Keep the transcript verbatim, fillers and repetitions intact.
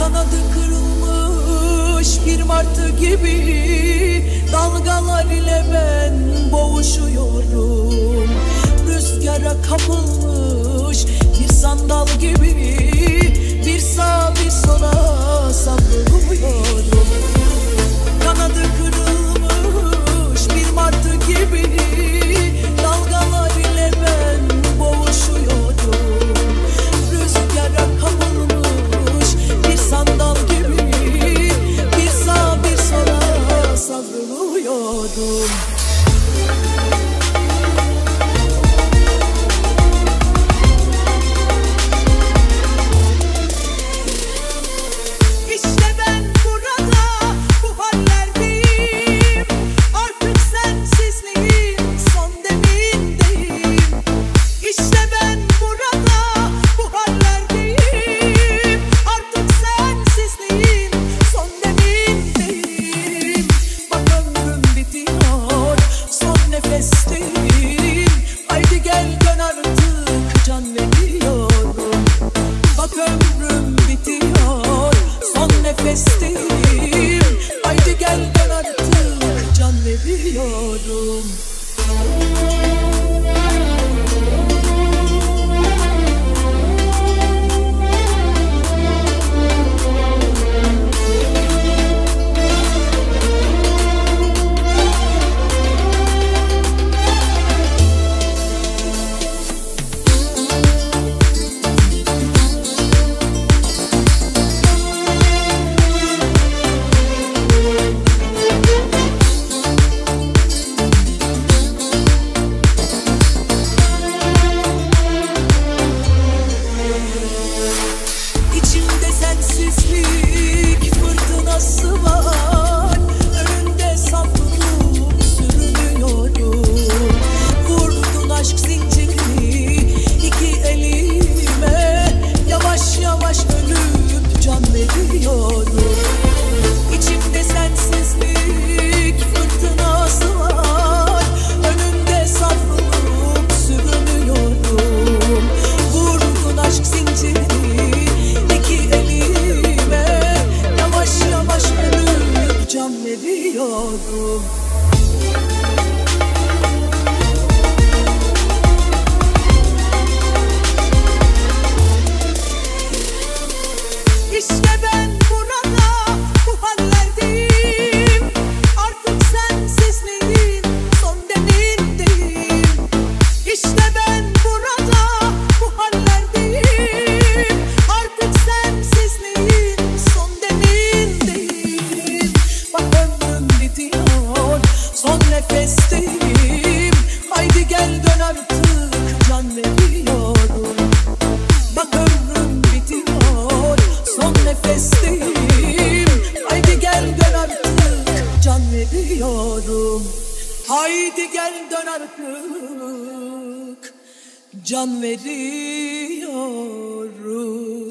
Kanadı kırılmış bir martı gibi dalgalar ile ben boğuşuyorum. Rüzgara kapılmış bir sandal gibi bir sağa bir sola savruluyorum. Kanadı kırılmış bir martı gibi dalgalar ile ben boğuşuyorum. Rüzgara kapılmış bir sandal gibi bir sağa bir sola savruluyorum. Haydi gel ben artık can veriyorum. Sensizlik fırtınası var, önünde savrulup sürünüyorum. Vurdun aşk zincirini iki elime, yavaş yavaş ölüp can veriyorum. İçimde sensizlik fırtınası var, önünde savrulup sürünüyorum. Vurdun aşk zincirini can veriyorum. İşte ben burada bu hallerdeyim. Artık sensizliğin son demindeyim. İşte ben burada bu hallerdeyim. Artık sensizliğin son demindeyim. Bak ömrüm bitiyor, son nefesteyim. Haydi gel dön artık can veriyorum. Bak ömrüm bitiyor, son nefesteyim. Haydi gel dön artık can veriyorum. Haydi gel dön artık can veriyorum.